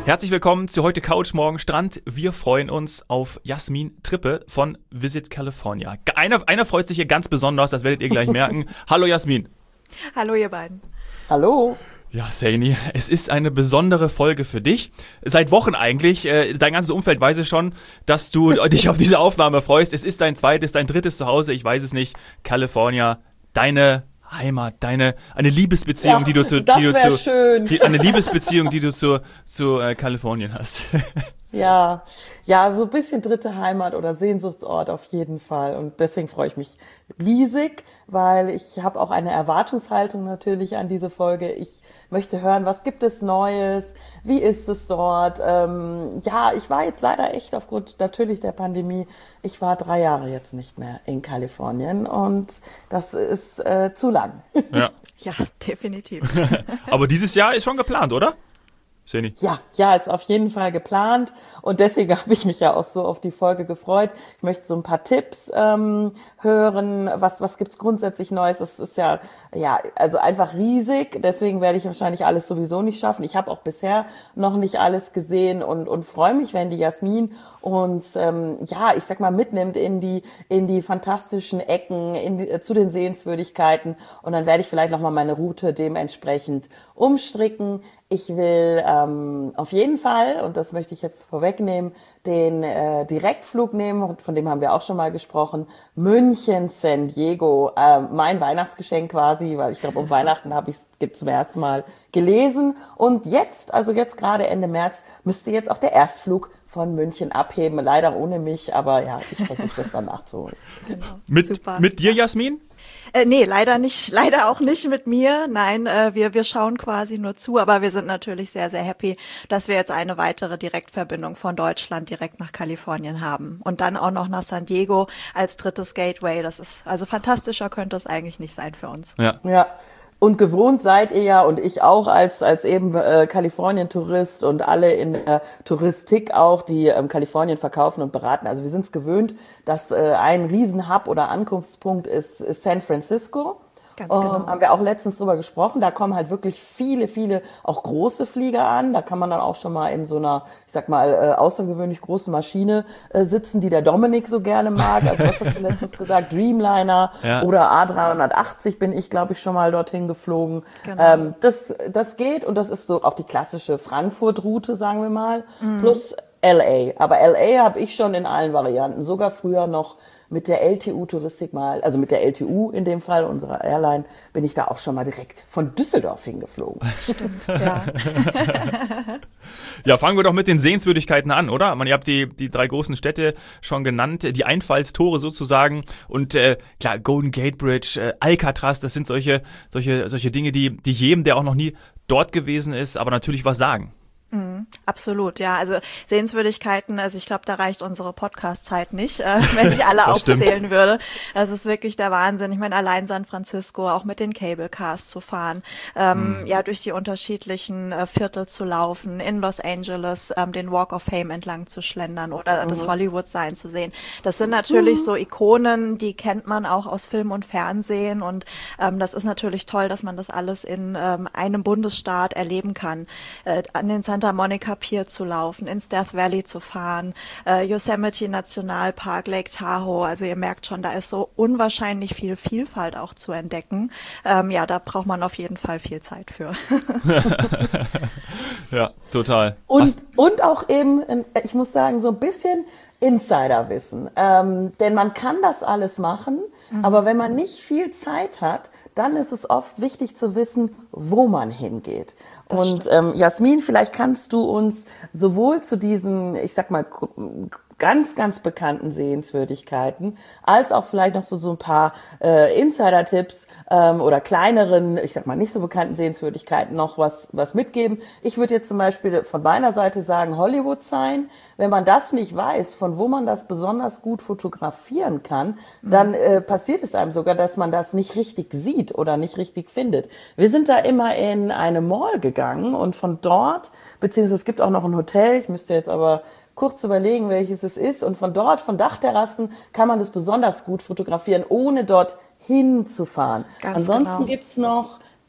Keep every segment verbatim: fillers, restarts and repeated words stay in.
Herzlich willkommen zu heute Couch, morgen Strand. Wir freuen uns auf Jasmin Trippe von Visit California. Einer, einer freut sich hier ganz besonders, das werdet ihr gleich merken. Hallo Jasmin. Hallo ihr beiden. Hallo. Ja, Saini, es ist eine besondere Folge für dich. Seit Wochen eigentlich, äh, dein ganzes Umfeld weiß es schon, dass du dich auf diese Aufnahme freust. Es ist dein zweites, dein drittes Zuhause, ich weiß es nicht. California, deine Heimat, deine eine Liebesbeziehung, Ja, die du zu, das die du wär zu schön. Die, eine Liebesbeziehung, die du zu zu äh, Kalifornien hast. Ja, ja, so ein bisschen dritte Heimat oder Sehnsuchtsort auf jeden Fall. Und deswegen freue ich mich riesig, weil ich habe auch eine Erwartungshaltung natürlich an diese Folge. Ich möchte hören, was gibt es Neues, wie ist es dort. Ähm, ja, ich war jetzt leider echt aufgrund natürlich der Pandemie, ich war drei Jahre jetzt nicht mehr in Kalifornien und das ist äh, zu lang. Ja. Ja, definitiv. Aber dieses Jahr ist schon geplant, oder? Seni. Ja, ja, ist auf jeden Fall geplant und deswegen habe ich mich ja auch so auf die Folge gefreut. Ich möchte so ein paar Tipps ähm, hören. Was was gibt's grundsätzlich Neues? Es ist ja ja also einfach riesig. Deswegen werde ich wahrscheinlich alles sowieso nicht schaffen. Ich habe auch bisher noch nicht alles gesehen und und freue mich, wenn die Jasmin uns ähm, ja ich sag mal mitnimmt in die in die fantastischen Ecken, in die, äh, zu den Sehenswürdigkeiten und dann werde ich vielleicht noch mal meine Route dementsprechend umstricken. Ich will ähm, auf jeden Fall, und das möchte ich jetzt vorwegnehmen, den äh, Direktflug nehmen, von dem haben wir auch schon mal gesprochen, München, San Diego, äh, mein Weihnachtsgeschenk quasi, weil ich glaube, um Weihnachten habe ich es zum ersten Mal gelesen. Und jetzt, also jetzt gerade Ende März, müsste jetzt auch der Erstflug von München abheben, leider ohne mich, aber ja, ich versuche das dann nachzuholen. Genau. Mit, Super. mit dir, Jasmin? Äh, nee, leider nicht, leider auch nicht mit mir. Nein, äh, wir wir schauen quasi nur zu, aber wir sind natürlich sehr, sehr happy, dass wir jetzt eine weitere Direktverbindung von Deutschland direkt nach Kalifornien haben. Und dann auch noch nach San Diego als drittes Gateway. Das ist, also fantastischer könnte es eigentlich nicht sein für uns. Ja. Ja. Und gewohnt seid ihr ja und ich auch als als eben äh, Kalifornien-Tourist und alle in der Touristik auch, die ähm, Kalifornien verkaufen und beraten. Also wir sind es gewöhnt, dass äh, ein Riesenhub oder Ankunftspunkt ist, ist San Francisco. Ganz genau. Ähm, haben wir auch letztens drüber gesprochen. Da kommen halt wirklich viele, viele auch große Flieger an. Da kann man dann auch schon mal in so einer, ich sag mal, äh, außergewöhnlich großen Maschine äh, sitzen, die der Dominik so gerne mag. Also was hast du letztens gesagt? Dreamliner Ja. oder A dreihundertachtzig bin ich, glaube ich, schon mal dorthin geflogen. Genau. Ähm, das, das geht und das ist so auch die klassische Frankfurt-Route, sagen wir mal, Mhm. plus L A. Aber L A habe ich schon in allen Varianten, sogar früher noch mit der L T U-Touristik mal, also mit der L T U in dem Fall, unserer Airline, bin ich da auch schon mal direkt von Düsseldorf hingeflogen. Stimmt, ja. Ja, fangen wir doch mit den Sehenswürdigkeiten an, oder? Man, ihr habt die, die drei großen Städte schon genannt, die Einfallstore sozusagen und äh, klar, Golden Gate Bridge, äh, Alcatraz, das sind solche, solche, solche Dinge, die, die jedem, der auch noch nie dort gewesen ist, aber natürlich was sagen. Mhm, absolut, ja. Also Sehenswürdigkeiten, also ich glaube, da reicht unsere Podcast-Zeit nicht, äh, wenn ich alle Das stimmt. aufzählen würde. Das ist wirklich der Wahnsinn. Ich meine, allein San Francisco, auch mit den Cable Cars zu fahren, ähm, ja, durch die unterschiedlichen äh, Viertel zu laufen, in Los Angeles ähm, den Walk of Fame entlang zu schlendern oder das Hollywood Sign zu sehen. Das sind natürlich so Ikonen, die kennt man auch aus Film und Fernsehen und ähm, das ist natürlich toll, dass man das alles in ähm, einem Bundesstaat erleben kann. Äh, an den Santa Monica Pier zu laufen, ins Death Valley zu fahren, äh, Yosemite Nationalpark, Lake Tahoe. Also ihr merkt schon, da ist so unwahrscheinlich viel Vielfalt auch zu entdecken. Ähm, ja, da braucht man auf jeden Fall viel Zeit für. Ja, total. Und, Hast- und auch eben, ich muss sagen, so ein bisschen Insiderwissen. Ähm, denn man kann das alles machen, aber wenn man nicht viel Zeit hat, dann ist es oft wichtig zu wissen, wo man hingeht. Das Und ähm, Jasmin, vielleicht kannst du uns sowohl zu diesen, ich sag mal, ganz, ganz bekannten Sehenswürdigkeiten, als auch vielleicht noch so, so ein paar äh, Insider-Tipps ähm, oder kleineren, ich sag mal nicht so bekannten Sehenswürdigkeiten noch was, was mitgeben. Ich würde jetzt zum Beispiel von meiner Seite sagen Hollywood Sign. Wenn man das nicht weiß, von wo man das besonders gut fotografieren kann, dann äh, passiert es einem sogar, dass man das nicht richtig sieht oder nicht richtig findet. Wir sind da immer in eine Mall gegangen und von dort, beziehungsweise es gibt auch noch ein Hotel, ich müsste jetzt aber kurz überlegen, welches es ist. Und von dort, von Dachterrassen, kann man das besonders gut fotografieren, ohne dort hinzufahren. Ganz Ansonsten genau. gibt's noch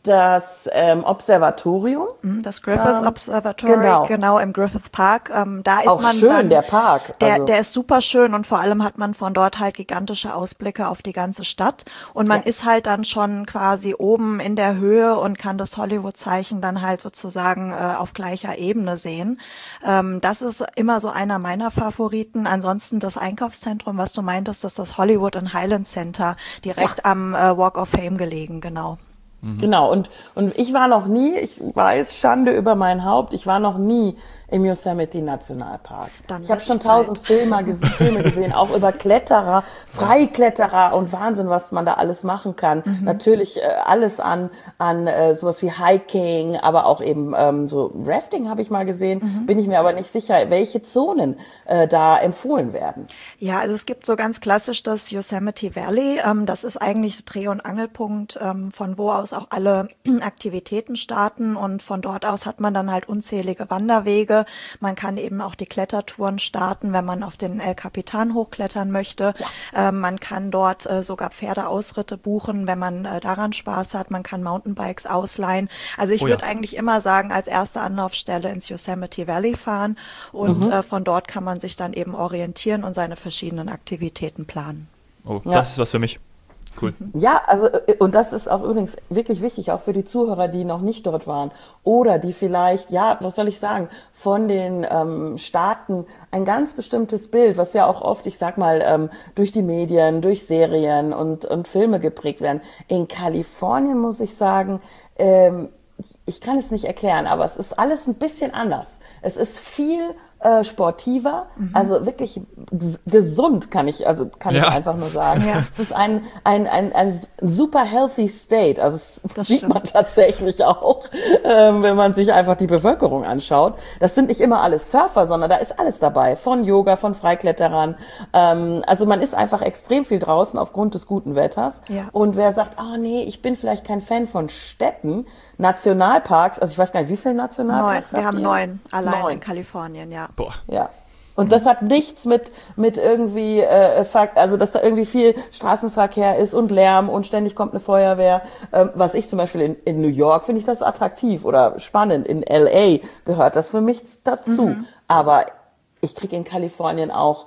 das ähm, Observatorium. Das Griffith ähm, Observatory, genau. genau im Griffith Park. Ähm, da ist Auch man schön, dann, der Park. Der, Also. der ist super schön und vor allem hat man von dort halt gigantische Ausblicke auf die ganze Stadt. Und man Ja. ist halt dann schon quasi oben in der Höhe und kann das Hollywood-Zeichen dann halt sozusagen äh, auf gleicher Ebene sehen. Ähm, das ist immer so einer meiner Favoriten. Ansonsten das Einkaufszentrum, was du meintest, das ist das Hollywood and Highland Center, direkt Ja. am äh, Walk of Fame gelegen, genau. Genau, und, und ich war noch nie, ich weiß, Schande über mein Haupt, ich war noch nie im Yosemite Nationalpark. Dann Ich habe wird's schon Zeit. tausend Filme, ges- Filme gesehen, auch über Kletterer, Freikletterer und Wahnsinn, was man da alles machen kann. Mhm. Natürlich äh, alles an, an äh, sowas wie Hiking, aber auch eben ähm, so Rafting habe ich mal gesehen. Mhm. Bin ich mir aber nicht sicher, welche Zonen äh, da empfohlen werden. Ja, also es gibt so ganz klassisch das Yosemite Valley. Ähm, das ist eigentlich so Dreh- und Angelpunkt, ähm, von wo aus auch alle Aktivitäten starten. Und von dort aus hat man dann halt unzählige Wanderwege. Man kann eben auch die Klettertouren starten, wenn man auf den El Capitan hochklettern möchte. Ja. Ähm, man kann dort äh, sogar Pferdeausritte buchen, wenn man äh, daran Spaß hat. Man kann Mountainbikes ausleihen. Also ich Oh ja. würde eigentlich immer sagen, als erste Anlaufstelle ins Yosemite Valley fahren. Und Mhm. äh, von dort kann man sich dann eben orientieren und seine verschiedenen Aktivitäten planen. Oh, Ja. das ist was für mich. Cool. Ja, also äh, und das ist auch übrigens wirklich wichtig, auch für die Zuhörer, die noch nicht dort waren oder die vielleicht, ja, was soll ich sagen, von den ähm, Staaten ein ganz bestimmtes Bild, was ja auch oft, ich sag mal, ähm, durch die Medien, durch Serien und, und Filme geprägt werden. In Kalifornien muss ich sagen, ähm, ich kann es nicht erklären, aber es ist alles ein bisschen anders. Es ist viel äh, sportiver, mhm. also wirklich g- gesund kann ich, also kann Ja. ich einfach nur sagen. Ja. Es ist ein, ein, ein, ein super healthy state, also es Das sieht stimmt. man tatsächlich auch, ähm, wenn man sich einfach die Bevölkerung anschaut. Das sind nicht immer alles Surfer, sondern da ist alles dabei, von Yoga, von Freikletterern. Ähm, also man ist einfach extrem viel draußen aufgrund des guten Wetters. Ja. Und wer sagt, ah nee, ich bin vielleicht kein Fan von Städten, Nationalparks, also ich weiß gar nicht, wie viele Neun. Nationalparks Wir habt haben ihr? neun allein Neun. in Kalifornien, ja. Boah. Ja. Und das hat nichts mit mit irgendwie, äh, Ver- also dass da irgendwie viel Straßenverkehr ist und Lärm und ständig kommt eine Feuerwehr. Ähm, was ich zum Beispiel in, in New York finde ich das attraktiv oder spannend. In L A gehört das für mich dazu. Mhm. Aber ich kriege in Kalifornien auch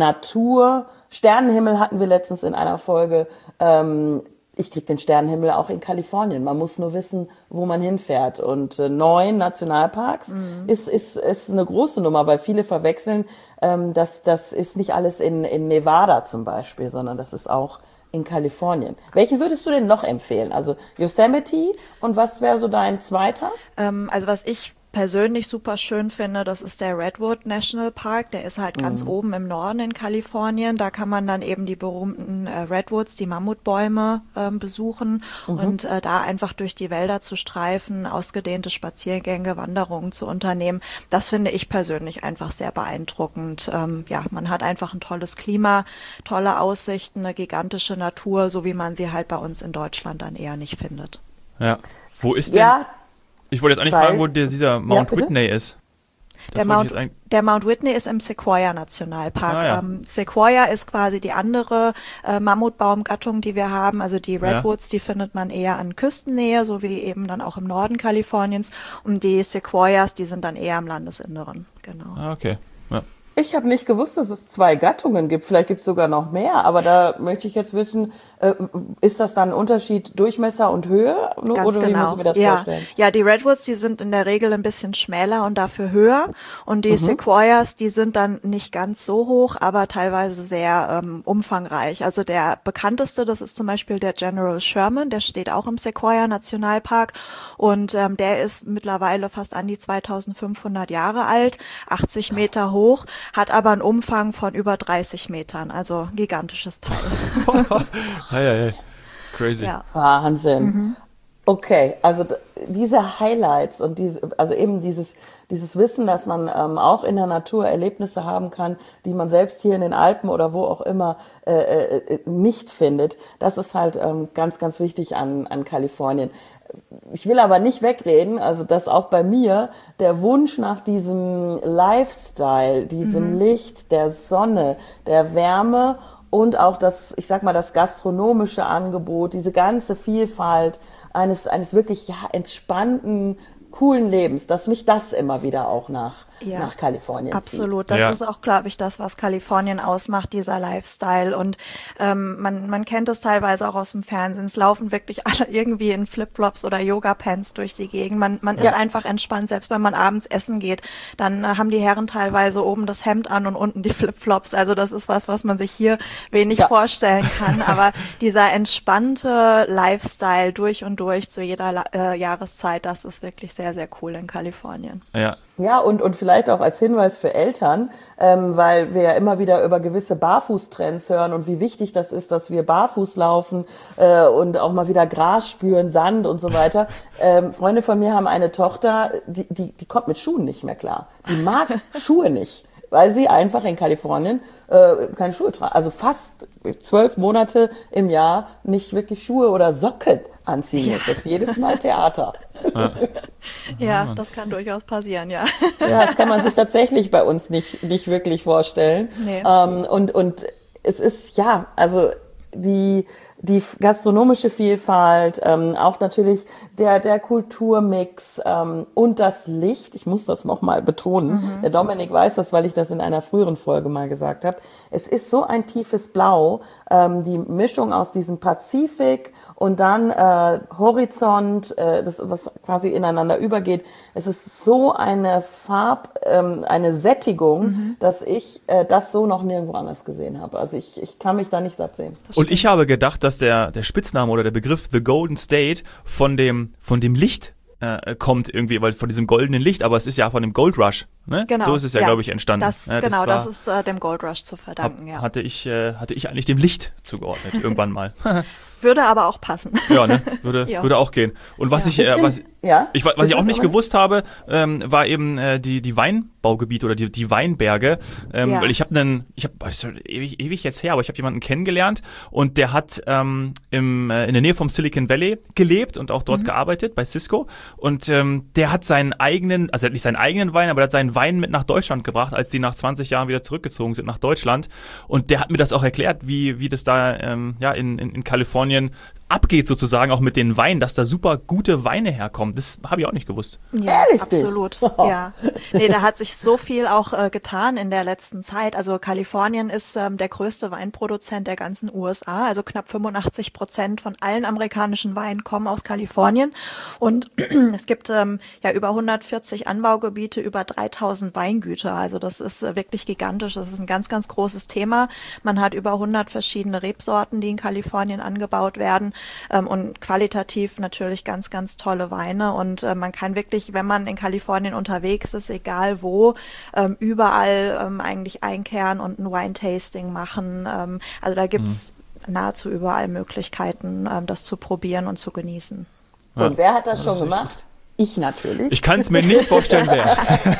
Natur. Sternenhimmel hatten wir letztens in einer Folge. Ähm, ich kriege den Sternenhimmel auch in Kalifornien. Man muss nur wissen, wo man hinfährt. Und äh, neun Nationalparks Mhm. ist, ist, ist eine große Nummer, weil viele verwechseln, ähm, dass das ist nicht alles in, in Nevada zum Beispiel, sondern das ist auch in Kalifornien. Welchen würdest du denn noch empfehlen? Also Yosemite und was wäre so dein zweiter? Ähm, also was ich persönlich super schön finde, das ist der Redwood National Park. Der ist halt ganz oben im Norden in Kalifornien. Da kann man dann eben die berühmten äh, Redwoods, die Mammutbäume ähm, besuchen und äh, da einfach durch die Wälder zu streifen, ausgedehnte Spaziergänge, Wanderungen zu unternehmen. Das finde ich persönlich einfach sehr beeindruckend. Ähm, ja, man hat einfach ein tolles Klima, tolle Aussichten, eine gigantische Natur, so wie man sie halt bei uns in Deutschland dann eher nicht findet. Ja. Wo ist denn? Ja, Ich wollte jetzt eigentlich Weil- fragen, wo der, dieser Mount bitte? Whitney ist. Das Der wollte Mount, ich jetzt eigentlich- der Mount Whitney ist im Sequoia Nationalpark. Ah, ja. ähm, Sequoia ist quasi die andere äh, Mammutbaumgattung, die wir haben. Also die Redwoods, die findet man eher an Küstennähe, so wie eben dann auch im Norden Kaliforniens. Und die Sequoias, die sind dann eher im Landesinneren. Genau. Ah, okay. Ja. ich habe nicht gewusst, dass es zwei Gattungen gibt. Vielleicht gibt es sogar noch mehr. Aber da möchte ich jetzt wissen, äh, ist das dann ein Unterschied Durchmesser und Höhe? Nur- Ganz Oder wie genau. muss ich mir das ja. vorstellen? ja, die Redwoods, die sind in der Regel ein bisschen schmäler und dafür höher. Und die Mhm. Sequoias, die sind dann nicht ganz so hoch, aber teilweise sehr ähm, umfangreich. Also der bekannteste, das ist zum Beispiel der General Sherman, der steht auch im Sequoia Nationalpark. Und ähm, der ist mittlerweile fast an die zweitausendfünfhundert Jahre alt, achtzig Meter hoch, hat aber einen Umfang von über dreißig Metern. Also ein gigantisches Teil. Hey, hey, hey. Crazy. ja. Wahnsinn. Okay, also d- diese Highlights und diese, also eben dieses, dieses Wissen, dass man ähm, auch in der Natur Erlebnisse haben kann, die man selbst hier in den Alpen oder wo auch immer äh, äh, nicht findet, das ist halt ähm, ganz, ganz wichtig an, an Kalifornien. Ich will aber nicht wegreden, also dass auch bei mir der Wunsch nach diesem Lifestyle, diesem Licht, der Sonne, der Wärme und auch das, ich sag mal, das gastronomische Angebot, diese ganze Vielfalt, eines, eines wirklich ja, entspannten, coolen Lebens, dass mich das immer wieder auch nach, ja, nach Kalifornien absolut. zieht. Das ja. ist auch, glaube ich, das, was Kalifornien ausmacht, dieser Lifestyle. Und ähm, man, man kennt es teilweise auch aus dem Fernsehen. Es laufen wirklich alle irgendwie in Flipflops oder Yoga-Pants durch die Gegend. Man, man ja. ist einfach entspannt. Selbst wenn man abends essen geht, dann äh, haben die Herren teilweise oben das Hemd an und unten die Flipflops. Also das ist was, was man sich hier wenig ja. vorstellen kann. Aber dieser entspannte Lifestyle durch und durch zu jeder äh, Jahreszeit, das ist wirklich sehr, sehr cool in Kalifornien. Ja. Ja, und, und vielleicht auch als Hinweis für Eltern, ähm, weil wir ja immer wieder über gewisse Barfußtrends hören und wie wichtig das ist, dass wir barfuß laufen äh, und auch mal wieder Gras spüren, Sand und so weiter. Ähm, Freunde von mir haben eine Tochter, die, die, die kommt mit Schuhen nicht mehr klar. Die mag Schuhe nicht, weil sie einfach in Kalifornien äh, keine Schuhe tragen. Also fast zwölf Monate im Jahr nicht wirklich Schuhe oder Socken anziehen muss. Das ist jedes Mal Theater. Ja, ja, das kann durchaus passieren, ja. Ja, das kann man sich tatsächlich bei uns nicht, nicht wirklich vorstellen. Nee. Ähm, und, und es ist, ja, also die, die gastronomische Vielfalt, ähm, auch natürlich der, der Kulturmix ähm, und das Licht. Ich muss das nochmal betonen. Mhm. Der Dominik weiß das, weil ich das in einer früheren Folge mal gesagt habe. Es ist so ein tiefes Blau, ähm, die Mischung aus diesem Pazifik und dann äh, Horizont, äh, das was quasi ineinander übergeht. Es ist so eine Farb, ähm, eine Sättigung, mhm. dass ich äh, das so noch nirgendwo anders gesehen habe. Also ich, ich kann mich da nicht satt sehen. Und ich habe gedacht, dass der, der Spitzname oder der Begriff The Golden State von dem, von dem Licht äh, kommt irgendwie, weil von diesem goldenen Licht, aber es ist ja von dem Gold Rush. Ne? Genau. So ist es ja, ja. glaube ich, entstanden. Das, ja, genau, das, war, das ist äh, dem Gold Rush zu verdanken, hab, ja. Hatte ich, äh, hatte ich eigentlich dem Licht zugeordnet, irgendwann mal. Würde aber auch passen. Ja, ne? Würde, ja. würde auch gehen. Und was ja. ich, äh, was, ja. ich, was ich auch nicht gewusst habe, ähm, war eben äh, die, die Weinbaugebiete oder die, die Weinberge. Ähm, ja. Weil ich habe einen, ich habe, das ist ewig, ewig jetzt her, aber ich habe jemanden kennengelernt und der hat ähm, im, äh, in der Nähe vom Silicon Valley gelebt und auch dort mhm. gearbeitet, bei Cisco. Und ähm, der hat seinen eigenen, also er hat nicht seinen eigenen Wein, aber er hat seinen Wein mit nach Deutschland gebracht, als die nach zwanzig Jahren wieder zurückgezogen sind nach Deutschland. Und der hat mir das auch erklärt, wie, wie das da ähm, ja, in, in, in Kalifornien abgeht sozusagen, auch mit den Weinen, dass da super gute Weine herkommen. Das habe ich auch nicht gewusst. Ja, Ehrlich? absolut. Ja. Nee, da hat sich so viel auch äh, getan in der letzten Zeit. Also Kalifornien ist ähm, der größte Weinproduzent der ganzen U S A. Also knapp fünfundachtzig Prozent von allen amerikanischen Weinen kommen aus Kalifornien. Und es gibt ähm, ja über hundertvierzig Anbaugebiete, über dreitausend Weingüter. Also das ist äh, wirklich gigantisch. Das ist ein ganz, ganz großes Thema. Man hat über hundert verschiedene Rebsorten, die in Kalifornien angebaut werden. Ähm, und qualitativ natürlich ganz, ganz tolle Weine. Und äh, man kann wirklich, wenn man in Kalifornien unterwegs ist, egal wo, ähm, überall ähm, eigentlich einkehren und ein Wine-Tasting machen. Ähm, also da gibt's mhm. nahezu überall Möglichkeiten, ähm, das zu probieren und zu genießen. Ja. Und wer hat das ja, schon das gemacht? Ich natürlich. Ich kann es mir nicht vorstellen, wer.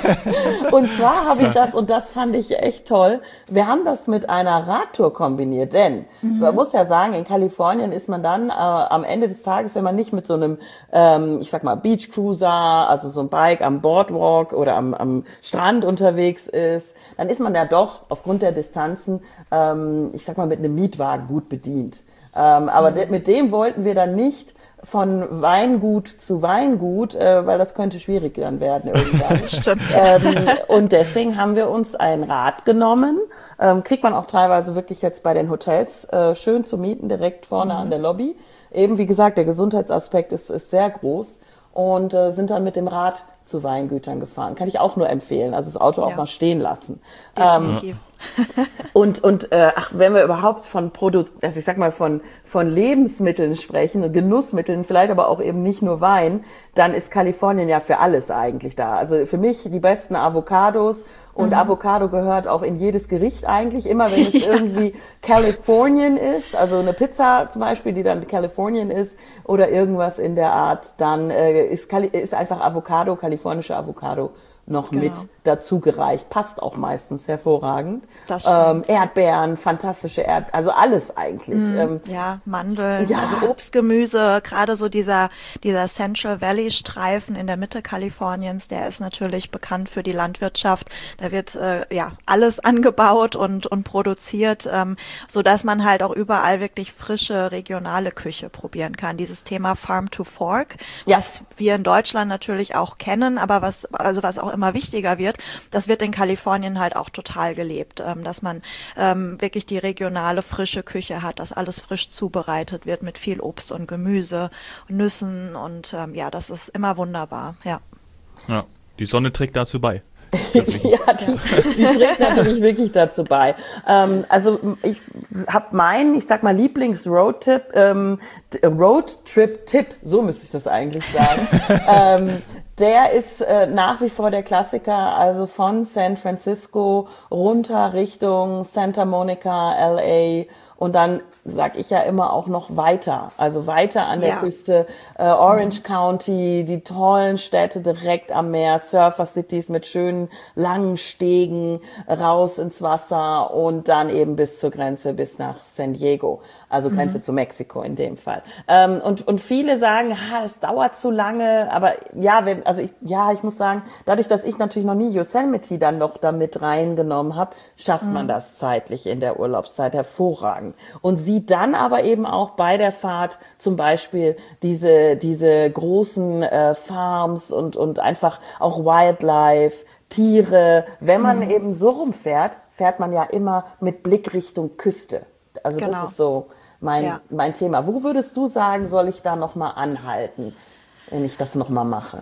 Und zwar habe ich das, und das fand ich echt toll, wir haben das mit einer Radtour kombiniert, denn mhm. man muss ja sagen, in Kalifornien ist man dann äh, am Ende des Tages, wenn man nicht mit so einem, ähm, ich sag mal, Beach Cruiser, also so ein Bike am Boardwalk oder am, am Strand unterwegs ist, dann ist man ja doch aufgrund der Distanzen, ähm, ich sag mal, mit einem Mietwagen gut bedient. Ähm, aber mhm. de- mit dem wollten wir dann nicht von Weingut zu Weingut, äh, weil das könnte schwierig dann werden irgendwann. Stimmt. Ähm, und deswegen haben wir uns ein Rad genommen. Ähm, kriegt man auch teilweise wirklich jetzt bei den Hotels äh, schön zu mieten, direkt vorne mhm. an der Lobby. Eben wie gesagt, der Gesundheitsaspekt ist, ist sehr groß und äh, sind dann mit dem Rad zu Weingütern gefahren. Kann ich auch nur empfehlen. Also das Auto auch ja. mal stehen lassen. Definitiv. Ähm, und und äh, ach, wenn wir überhaupt von Produ- also ich sag mal von von Lebensmitteln sprechen, Genussmitteln, vielleicht aber auch eben nicht nur Wein, dann ist Kalifornien ja für alles eigentlich da. Also für mich die besten Avocados. Und mhm. Avocado gehört auch in jedes Gericht eigentlich, immer wenn es ja. irgendwie Californian ist, also eine Pizza zum Beispiel, die dann Californian ist oder irgendwas in der Art, dann äh, ist, Kali- ist einfach Avocado, kalifornische Avocado noch Genau. mit dazu gereicht. Passt auch meistens hervorragend. Das stimmt. Ähm, Erdbeeren, fantastische Erdbeeren, also alles eigentlich. Mm, Ähm, ja, Mandeln, ja. also Obst, Gemüse, gerade so dieser, dieser Central Valley Streifen in der Mitte Kaliforniens, der ist natürlich bekannt für die Landwirtschaft. Da wird äh, ja alles angebaut und, und produziert, ähm, so dass man halt auch überall wirklich frische regionale Küche probieren kann. Dieses Thema Farm to Fork, Ja. was wir in Deutschland natürlich auch kennen, aber was, also was auch immer wichtiger wird, das wird in Kalifornien halt auch total gelebt, ähm, dass man ähm, wirklich die regionale frische Küche hat, dass alles frisch zubereitet wird mit viel Obst und Gemüse und Nüssen und ähm, ja, das ist immer wunderbar, ja. Ja, die Sonne trägt dazu bei. ja, die, die trägt natürlich wirklich dazu bei. Ähm, also ich habe meinen, ich sag mal, Lieblings-Roadtrip, ähm, Roadtrip-Tipp, so müsste ich das eigentlich sagen. ähm, Der ist äh, nach wie vor der Klassiker, also von San Francisco runter Richtung Santa Monica, L A und dann sag ich ja immer auch noch weiter, also weiter an der Ja. Küste, äh, Orange mhm. County, die tollen Städte direkt am Meer, Surfer Cities mit schönen langen Stegen raus ins Wasser und dann eben bis zur Grenze, bis nach San Diego, also Grenze mhm. zu Mexiko in dem Fall. Ähm, und und viele sagen, ha, es dauert zu lange, aber ja, wenn, also ich, ja, ich muss sagen, dadurch, dass ich natürlich noch nie Yosemite dann noch damit reingenommen habe, schafft mhm. man das zeitlich in der Urlaubszeit hervorragend und sieht dann aber eben auch bei der Fahrt zum Beispiel diese diese großen äh, Farms und und einfach auch Wildlife, Tiere. Wenn man mhm. eben so rumfährt, fährt man ja immer mit Blick Richtung Küste. Also Genau. das ist so mein Ja. mein Thema. Wo würdest du sagen, soll ich da noch mal anhalten, wenn ich das noch mal mache?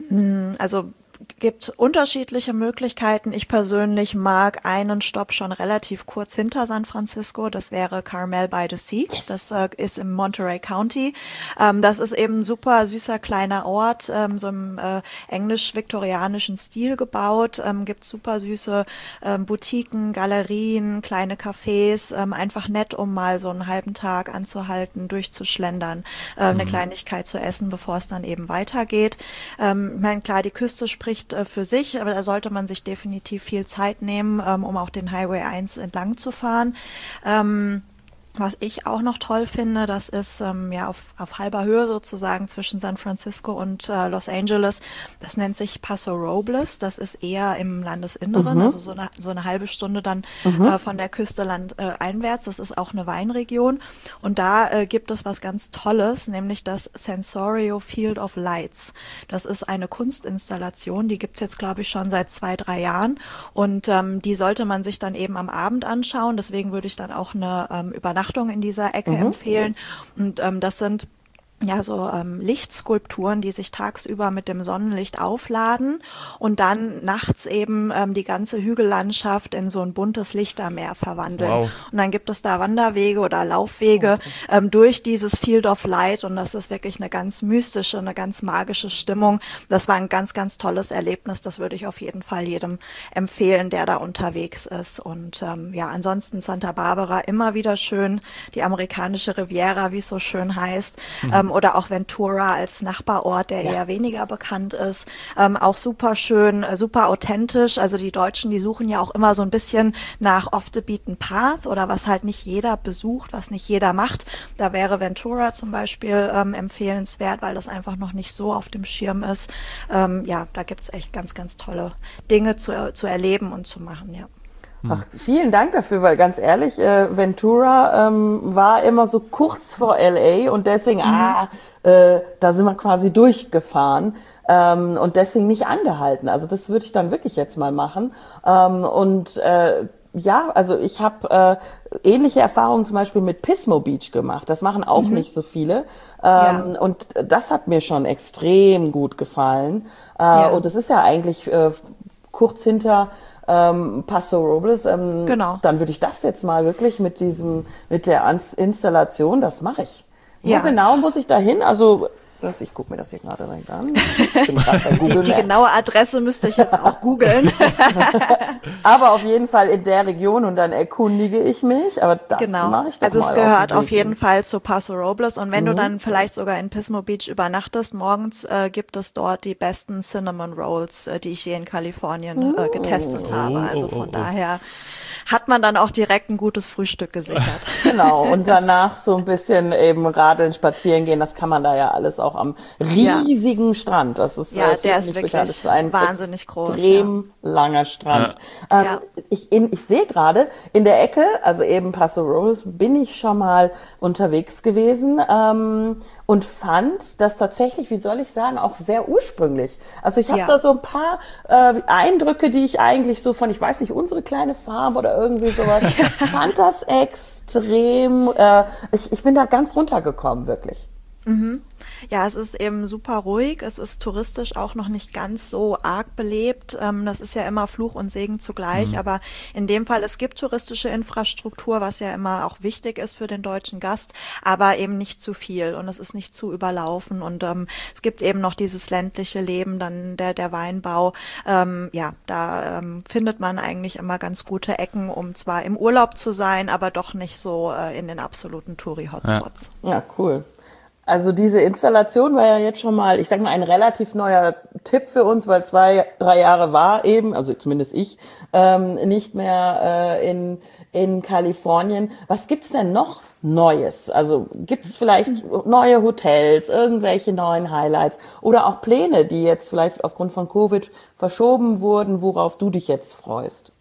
Also gibt unterschiedliche Möglichkeiten. Ich persönlich mag einen Stopp schon relativ kurz hinter San Francisco. Das wäre Carmel by the Sea. Das äh, ist im Monterey County. Ähm, das ist eben ein super süßer kleiner Ort, ähm, so im äh, englisch-viktorianischen Stil gebaut. Ähm, gibt super süße ähm, Boutiquen, Galerien, kleine Cafés. Ähm, einfach nett, um mal so einen halben Tag anzuhalten, durchzuschlendern, äh, eine Kleinigkeit zu essen, bevor es dann eben weitergeht. Ähm, ich meine, klar, die Küste spricht für sich, aber da sollte man sich definitiv viel Zeit nehmen, ähm, um auch den Highway eins entlang zu fahren. Ähm, Was ich auch noch toll finde, das ist ähm, ja auf, auf halber Höhe sozusagen zwischen San Francisco und äh, Los Angeles. Das nennt sich Paso Robles. Das ist eher im Landesinneren, Mhm. also so eine, so eine halbe Stunde dann Mhm. äh, von der Küste land, äh, einwärts. Das ist auch eine Weinregion. Und da äh, gibt es was ganz Tolles, nämlich das Sensorio Field of Lights. Das ist eine Kunstinstallation, die gibt's jetzt, glaube ich, schon seit zwei, drei Jahren. Und ähm, die sollte man sich dann eben am Abend anschauen. Deswegen würde ich dann auch eine ähm, Übernachtung in dieser Ecke Mhm. empfehlen. Und ähm, das sind ja so ähm, Lichtskulpturen, die sich tagsüber mit dem Sonnenlicht aufladen und dann nachts eben ähm, die ganze Hügellandschaft in so ein buntes Lichtermeer verwandeln. Wow. Und dann gibt es da Wanderwege oder Laufwege ähm, durch dieses Field of Light und das ist wirklich eine ganz mystische, eine ganz magische Stimmung. Das war ein ganz, ganz tolles Erlebnis. Das würde ich auf jeden Fall jedem empfehlen, der da unterwegs ist. Und ähm, ja, ansonsten Santa Barbara immer wieder schön, die amerikanische Riviera, wie es so schön heißt. Mhm. Ähm, oder auch Ventura als Nachbarort, der Ja. eher weniger bekannt ist. Ähm, auch super schön, äh, super authentisch. Also die Deutschen, die suchen ja auch immer so ein bisschen nach off the beaten path oder was halt nicht jeder besucht, was nicht jeder macht. Da wäre Ventura zum Beispiel ähm, empfehlenswert, weil das einfach noch nicht so auf dem Schirm ist. Ähm, ja, da gibt's echt ganz, ganz tolle Dinge zu, zu erleben und zu machen, ja. Ach, vielen Dank dafür, weil ganz ehrlich, äh, Ventura ähm, war immer so kurz vor L A und deswegen, mhm. ah, äh, da sind wir quasi durchgefahren ähm, und deswegen nicht angehalten. Also das würde ich dann wirklich jetzt mal machen. Ähm, und äh, ja, also ich habe äh, ähnliche Erfahrungen zum Beispiel mit Pismo Beach gemacht. Das machen auch mhm. nicht so viele. Ähm, ja. Und das hat mir schon extrem gut gefallen. Äh, ja. Und es ist ja eigentlich äh, kurz hinter Ähm, Paso Robles, ähm, genau. Dann würde ich das jetzt mal wirklich mit diesem, mit der Installation, das mache ich. Wo ja. genau muss ich da hin? Also das, ich gucke mir das hier gerade rein an. Ich bin gerade bei Google Die, die genaue Adresse müsste ich jetzt auch googeln. Aber auf jeden Fall in der Region und dann erkundige ich mich. Aber das genau. mache ich doch Also mal es gehört auf, auf jeden Fall zu Paso Robles. Und wenn Mhm. du dann vielleicht sogar in Pismo Beach übernachtest, morgens äh, gibt es dort die besten Cinnamon Rolls, äh, die ich je in Kalifornien äh, getestet Oh, habe. Also oh, oh, von oh. daher hat man dann auch direkt ein gutes Frühstück gesichert. Genau, und danach so ein bisschen eben radeln, spazieren gehen, das kann man da ja alles auch am riesigen Strand. Das ist, Ja, äh, der ist nicht wirklich bekannt. Das ist ein wahnsinnig groß, extrem langer Strand. Ähm, Ja. Ich, in, ich sehe gerade, in der Ecke, also eben Paso Robles, bin ich schon mal unterwegs gewesen ähm, und fand das tatsächlich, wie soll ich sagen, auch sehr ursprünglich. Also ich habe Ja. da so ein paar äh, Eindrücke, die ich eigentlich so von, ich weiß nicht, unsere kleine Farm oder irgendwie sowas, fand das extrem, äh, ich, ich bin da ganz runtergekommen, wirklich. Ja, es ist eben super ruhig. Es ist touristisch auch noch nicht ganz so arg belebt. Ähm, das ist ja immer Fluch und Segen zugleich. Aber in dem Fall, es gibt touristische Infrastruktur, was ja immer auch wichtig ist für den deutschen Gast, aber eben nicht zu viel und es ist nicht zu überlaufen. Und ähm, es gibt eben noch dieses ländliche Leben, dann der, der Weinbau. Ähm, ja, da ähm, findet man eigentlich immer ganz gute Ecken, um zwar im Urlaub zu sein, aber doch nicht so äh, in den absoluten Touri-Hotspots. Ja, cool. Also diese Installation war ja jetzt schon mal, ich sag mal, ein relativ neuer Tipp für uns, weil zwei, drei Jahre war eben, also zumindest ich, ähm, nicht mehr äh, in in Kalifornien. Was gibt's denn noch Neues? Also gibt's vielleicht neue Hotels, irgendwelche neuen Highlights oder auch Pläne, die jetzt vielleicht aufgrund von Covid verschoben wurden, worauf du dich jetzt freust?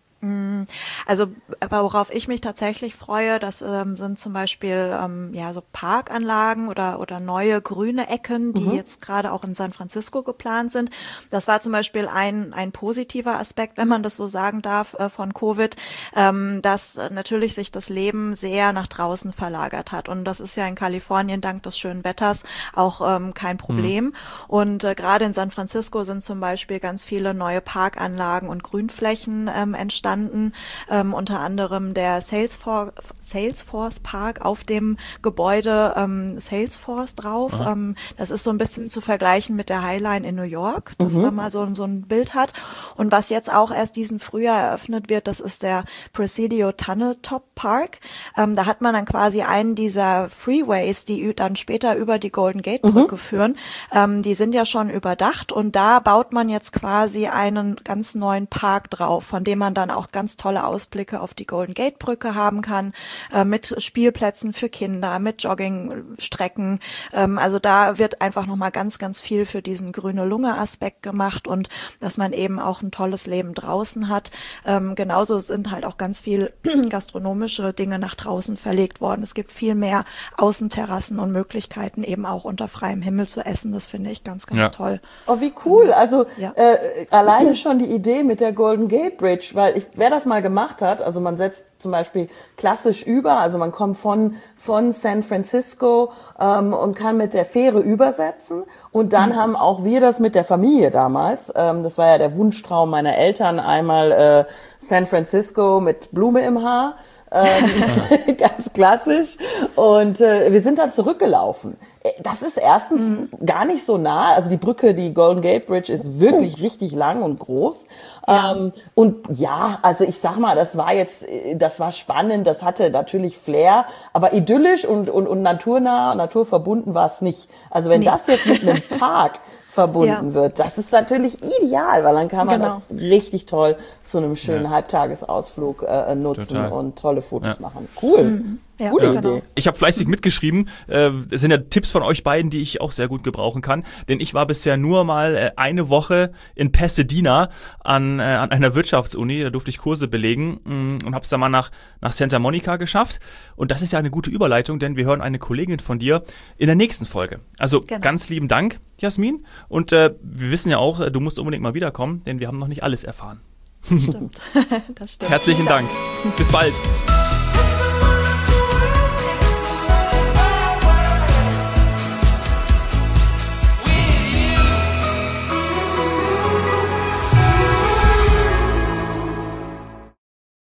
Also worauf ich mich tatsächlich freue, das ähm, sind zum Beispiel ähm, ja so Parkanlagen oder oder neue grüne Ecken, die mhm. jetzt gerade auch in San Francisco geplant sind. Das war zum Beispiel ein ein positiver Aspekt, wenn man das so sagen darf, äh, von Covid, ähm, dass äh, natürlich sich das Leben sehr nach draußen verlagert hat. Und das ist ja in Kalifornien dank des schönen Wetters auch ähm, kein Problem. Mhm. Und äh, gerade in San Francisco sind zum Beispiel ganz viele neue Parkanlagen und Grünflächen ähm, entstanden. Ähm, unter anderem der Salesforce, Salesforce Park auf dem Gebäude ähm, Salesforce drauf. Ähm, das ist so ein bisschen zu vergleichen mit der Highline in New York, dass mhm. man mal so, so ein Bild hat. Und was jetzt auch erst diesen Frühjahr eröffnet wird, das ist der Presidio Tunnel Top Park. Ähm, da hat man dann quasi einen dieser Freeways, die dann später über die Golden Gate Brücke mhm. führen. Ähm, die sind ja schon überdacht und da baut man jetzt quasi einen ganz neuen Park drauf, von dem man dann auch ganz tolle Ausblicke auf die Golden Gate Brücke haben kann, äh, mit Spielplätzen für Kinder, mit Joggingstrecken. Ähm, also da wird einfach nochmal ganz, ganz viel für diesen grüne Lunge Aspekt gemacht und dass man eben auch ein tolles Leben draußen hat. Ähm, genauso sind halt auch ganz viel gastronomische Dinge nach draußen verlegt worden. Es gibt viel mehr Außenterrassen und Möglichkeiten eben auch unter freiem Himmel zu essen. Das finde ich ganz, ganz ja. toll. Oh, wie cool. Also ja. äh, alleine schon die Idee mit der Golden Gate Bridge, weil ich wer das mal gemacht hat, also man setzt zum Beispiel klassisch über, also man kommt von von San Francisco ähm, und kann mit der Fähre übersetzen und dann mhm. haben auch wir das mit der Familie damals, ähm, das war ja der Wunschtraum meiner Eltern, einmal äh, San Francisco mit Blume im Haar, ähm, ganz klassisch und äh, wir sind dann zurückgelaufen. Das ist erstens mhm. gar nicht so nah. Also die Brücke, die Golden Gate Bridge ist wirklich oh. richtig lang und groß. Ja. Ähm, und ja, also ich sag mal, das war jetzt, das war spannend, das hatte natürlich Flair, aber idyllisch und, und, und naturnah, naturverbunden war es nicht. Also wenn nee. das jetzt mit einem Park verbunden ja. wird. Das ist natürlich ideal, weil dann kann man genau. das richtig toll zu einem schönen ja. Halbtagesausflug äh, nutzen Total. und tolle Fotos ja. machen. Cool. Mhm. Ja, Coole ja. Idee. Ich habe fleißig mitgeschrieben. Äh, es sind ja Tipps von euch beiden, die ich auch sehr gut gebrauchen kann. Denn ich war bisher nur mal äh, eine Woche in Pasadena an, äh, an einer Wirtschaftsuni. Da durfte ich Kurse belegen mh, und habe es dann mal nach, nach Santa Monica geschafft. Und das ist ja eine gute Überleitung, denn wir hören eine Kollegin von dir in der nächsten Folge. Also genau. ganz lieben Dank, Jasmin. Und äh, wir wissen ja auch, du musst unbedingt mal wiederkommen, denn wir haben noch nicht alles erfahren. Das stimmt. Das stimmt. Herzlichen Dank. Bis bald.